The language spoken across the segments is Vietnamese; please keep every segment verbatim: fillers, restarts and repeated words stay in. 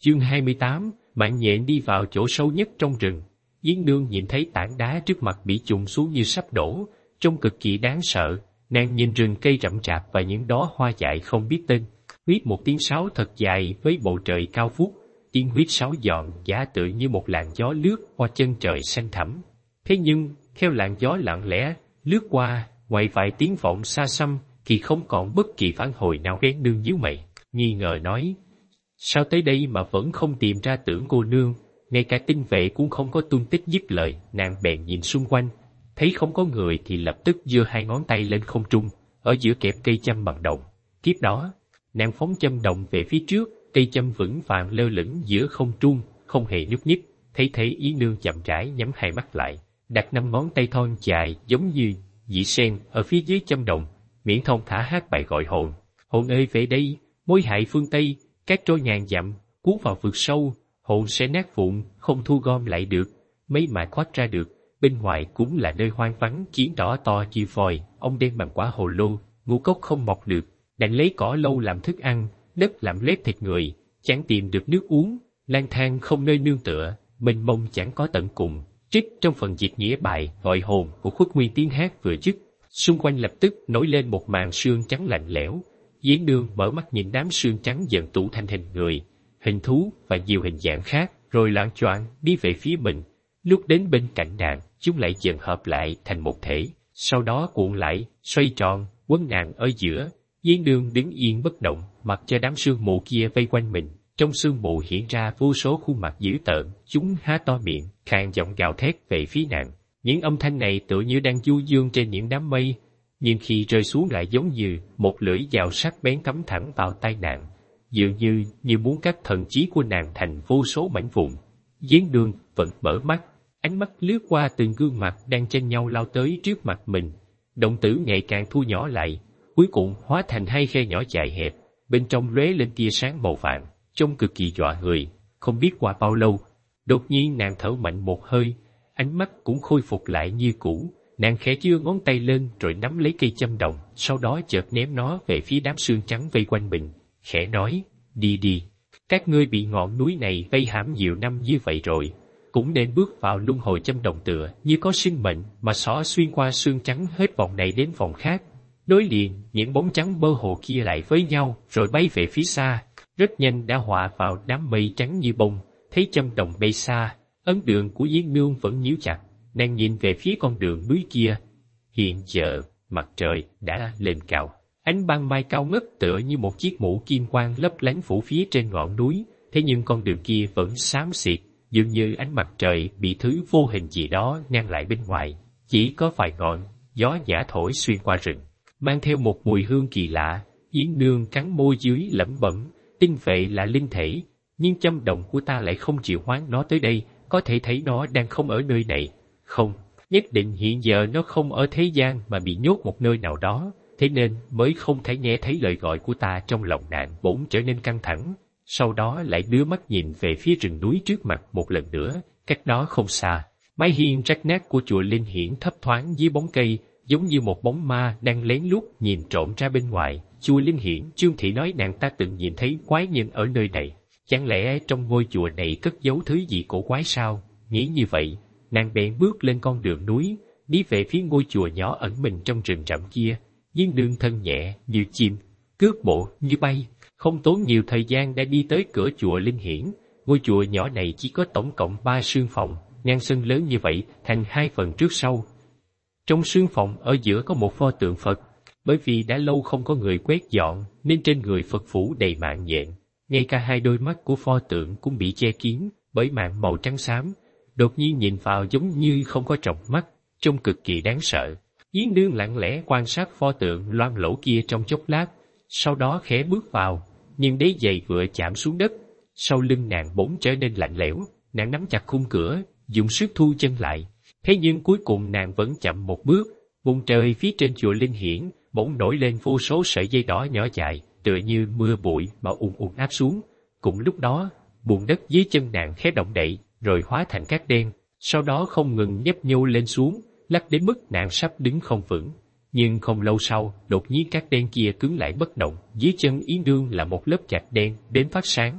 Chương hai mươi tám, mạng nhện đi vào chỗ sâu nhất trong rừng. Yến Nương nhìn thấy tảng đá trước mặt bị chùng xuống như sắp đổ, trông cực kỳ đáng sợ. Nàng nhìn rừng cây rậm rạp và những đóa hoa dại không biết tên. Huýt một tiếng sáo thật dài với bầu trời cao vút. Tiếng huýt sáo giòn giả tựa như một làn gió lướt qua chân trời xanh thẳm. Thế nhưng, theo làn gió lặng lẽ lướt qua, ngoài vài tiếng vọng xa xăm, thì không còn bất kỳ phản hồi nào. Yến Nương nhíu mày, nghi ngờ nói: sao tới đây mà vẫn không tìm ra Tưởng cô nương? Ngay cả tinh vệ cũng không có tung tích. Dứt lời, nàng bèn nhìn xung quanh, thấy không có người thì lập tức giơ hai ngón tay lên không trung, ở giữa kẹp cây châm bằng đồng. Tiếp đó, nàng phóng châm đồng về phía trước, cây châm vững vàng lơ lửng giữa không trung, không hề nhúc nhích. Thấy thế, Yến Nương chậm rãi nhắm hai mắt lại, đặt năm ngón tay thon dài giống như dĩ sen ở phía dưới châm đồng, miễn thông thả hát bài gọi hồn. Hồn ơi về đây, mối hại phương Tây, các trôi ngàn dặm, cuốn vào vực sâu, hồn sẽ nát vụn, không thu gom lại được. Mấy mạch thoát ra được, bên ngoài cũng là nơi hoang vắng, kiến đỏ to như vòi, ông đen bằng quả hồ lô, ngũ cốc không mọc được, đành lấy cỏ lâu làm thức ăn, đất làm lép thịt người, chẳng tìm được nước uống, lang thang không nơi nương tựa, mênh mông chẳng có tận cùng. Trích trong phần dịch nghĩa bài gọi hồn của Khuất Nguyên tiếng hát vừa dứt, xung quanh lập tức nổi lên một màn sương trắng lạnh lẽo. Yến Nương mở mắt nhìn đám sương trắng dần tụ thành hình người, hình thú và nhiều hình dạng khác, rồi loạng choạng đi về phía mình. Lúc đến bên cạnh nàng, chúng lại dần hợp lại thành một thể, sau đó cuộn lại, xoay tròn, quấn nàng ở giữa. Yến Nương đứng yên bất động, mặc cho đám sương mù kia vây quanh mình. Trong sương mù hiện ra vô số khuôn mặt dữ tợn, chúng há to miệng, khàn giọng gào thét về phía nàng. Những âm thanh này tựa như đang du dương trên những đám mây, nhưng khi rơi xuống lại giống như một lưỡi dao sắc bén cắm thẳng vào tai nàng, dường như như muốn cắt thần trí của nàng thành vô số mảnh vụn. Yến Nương vẫn mở mắt, ánh mắt lướt qua từng gương mặt đang tranh nhau lao tới trước mặt mình. Động tử ngày càng thu nhỏ lại, cuối cùng hóa thành hai khe nhỏ dài hẹp, bên trong lóe lên tia sáng màu vàng, trông cực kỳ dọa người. Không biết qua bao lâu, đột nhiên nàng thở mạnh một hơi, ánh mắt cũng khôi phục lại như cũ. Nàng khẽ giơ ngón tay lên rồi nắm lấy cây châm đồng, sau đó chợt ném nó về phía đám sương trắng vây quanh mình, khẽ nói: đi đi, các ngươi bị ngọn núi này vây hãm nhiều năm như vậy rồi, cũng nên bước vào luân hồi châm đồng tựa như có sinh mệnh mà xỏ xuyên qua sương trắng hết vòng này đến vòng khác. Nối liền những bóng trắng mơ hồ kia lại với nhau rồi bay về phía xa, rất nhanh đã hòa vào đám mây trắng như bông. Thấy châm đồng bay xa, ấn đường của Yến Nương vẫn nhíu chặt, nàng nhìn về phía con đường núi kia. Hiện giờ mặt trời đã lên cao, ánh ban mai cao ngất tựa như một chiếc mũ kim quang lấp lánh phủ phía trên ngọn núi. Thế nhưng con đường kia vẫn xám xịt, dường như ánh mặt trời bị thứ vô hình gì đó ngăn lại bên ngoài. Chỉ có vài ngọn gió nhả thổi xuyên qua rừng, mang theo một mùi hương kỳ lạ. Yến Nương cắn môi dưới lẩm bẩm: tinh vệ là linh thể, nhưng châm đồng của ta lại không chịu hoán nó tới đây, có thể thấy nó đang không ở nơi này. Không, nhất định hiện giờ nó không ở thế gian mà bị nhốt một nơi nào đó, thế nên mới không thể nghe thấy lời gọi của ta. Trong lòng nàng bỗng trở nên căng thẳng, sau đó lại đưa mắt nhìn về phía rừng núi trước mặt một lần nữa. Cách đó không xa, mái hiên rách nát của chùa Linh Hiển thấp thoáng dưới bóng cây, giống như một bóng ma đang lén lút nhìn trộm ra bên ngoài. Chùa Linh Hiển, Trương Thị nói nàng ta từng nhìn thấy quái nhân ở nơi này, chẳng lẽ trong ngôi chùa này cất giấu thứ gì cổ quái sao? Nghĩ như vậy, nàng bèn bước lên con đường núi, đi về phía ngôi chùa nhỏ ẩn mình trong rừng rậm kia. Yến Nương thân nhẹ như chim, cước bộ như bay, không tốn nhiều thời gian đã đi tới cửa chùa Linh Hiển. Ngôi chùa nhỏ này chỉ có tổng cộng ba sương phòng, ngang sân lớn như vậy thành hai phần trước sau. Trong sương phòng ở giữa có một pho tượng Phật, bởi vì đã lâu không có người quét dọn nên trên người Phật phủ đầy mạng nhện, ngay cả hai đôi mắt của pho tượng cũng bị che kín bởi màng màu trắng xám, đột nhiên nhìn vào giống như không có tròng mắt, trông cực kỳ đáng sợ. Yến Nương lặng lẽ quan sát pho tượng loang lỗ kia trong chốc lát, sau đó khẽ bước vào, nhưng đế giày vừa chạm xuống đất, sau lưng nàng bỗng trở nên lạnh lẽo. Nàng nắm chặt khung cửa, dùng sức thu chân lại. Thế nhưng cuối cùng nàng vẫn chậm một bước. Vùng trời phía trên chùa Linh Hiển bỗng nổi lên vô số sợi dây đỏ nhỏ dài, tựa như mưa bụi mà ùn ùn áp xuống. Cùng lúc đó, bùn đất dưới chân nàng khẽ động đậy, rồi hóa thành cát đen, sau đó không ngừng nhấp nhô lên xuống, lắc đến mức nàng sắp đứng không vững. Nhưng không lâu sau, đột nhiên cát đen kia cứng lại bất động, dưới chân Yến Nương là một lớp gạch đen đến phát sáng.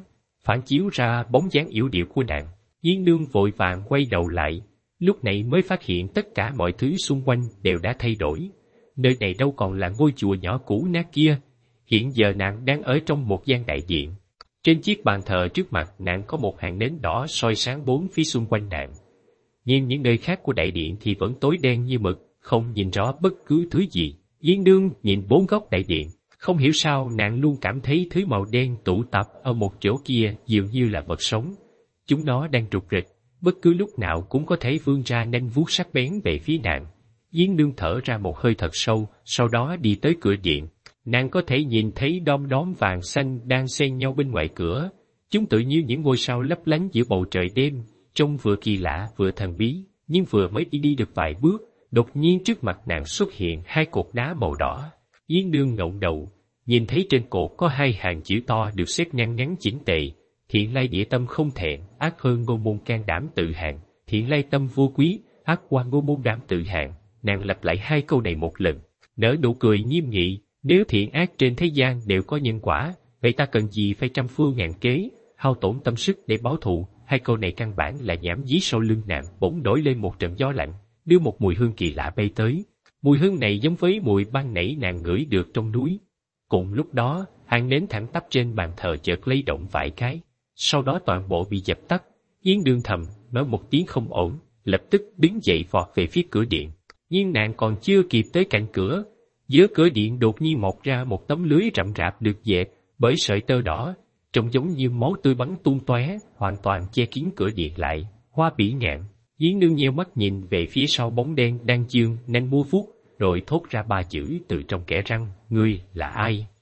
phản chiếu ra bóng dáng yểu điệu của nàng. Diên Nương vội vàng quay đầu lại, lúc này mới phát hiện tất cả mọi thứ xung quanh đều đã thay đổi. Nơi này đâu còn là ngôi chùa nhỏ cũ nát kia, hiện giờ nàng đang ở trong một gian đại điện. Trên chiếc bàn thờ trước mặt nàng có một hàng nến đỏ soi sáng bốn phía xung quanh nàng. Nhưng những nơi khác của đại điện thì vẫn tối đen như mực, không nhìn rõ bất cứ thứ gì. Diên Nương nhìn bốn góc đại điện, không hiểu sao nàng luôn cảm thấy thứ màu đen tụ tập ở một chỗ kia dường như là vật sống. Chúng nó đang rục rịch, bất cứ lúc nào cũng có thể vươn ra nanh vuốt sắc bén về phía nàng. Diên Nương thở ra một hơi thật sâu, sau đó đi tới cửa điện. Nàng có thể nhìn thấy đom đóm vàng xanh đang xen nhau bên ngoài cửa. Chúng tự như những ngôi sao lấp lánh giữa bầu trời đêm, trông vừa kỳ lạ vừa thần bí. Nhưng vừa mới đi đi được vài bước, đột nhiên trước mặt nàng xuất hiện hai cột đá màu đỏ. Diên Nương ngẩng đầu, nhìn thấy trên cột có hai hàng chữ to được xếp nhăn nhắn chỉnh tề. Thiện lai địa tâm không thẹn, ác hơn ngô môn can đảm tự hạn. Thiện lai tâm vô quý, ác qua ngô môn đảm tự hạn. Nàng lặp lại hai câu này một lần, nở nụ cười nghiêm nghị. Nếu thiện ác trên thế gian đều có nhân quả, vậy ta cần gì phải trăm phương ngàn kế, hao tổn tâm sức để báo thù? Hai câu này căn bản là nhảm dí sau lưng nàng. Bỗng nổi lên một trận gió lạnh, đưa một mùi hương kỳ lạ bay tới. Mùi hương này giống với mùi ban nãy nàng ngửi được trong núi. Cùng lúc đó, hàng nến thẳng tắp trên bàn thờ chợt lay động vài cái, sau đó toàn bộ bị dập tắt. Diên Nương thầm nói một tiếng không ổn, lập tức đứng dậy vọt về phía cửa điện. Nhưng nàng còn chưa kịp tới cạnh cửa, giữa cửa điện đột nhiên mọc ra một tấm lưới rậm rạp được dệt bởi sợi tơ đỏ, trông giống như máu tươi bắn tung tóe, hoàn toàn che kín cửa điện lại. Hoa bỉ ngạn. Diên Nương nheo mắt nhìn về phía sau bóng đen đang dương nanh múa vuốt, rồi thốt ra ba chữ từ trong kẽ răng: ngươi là ai?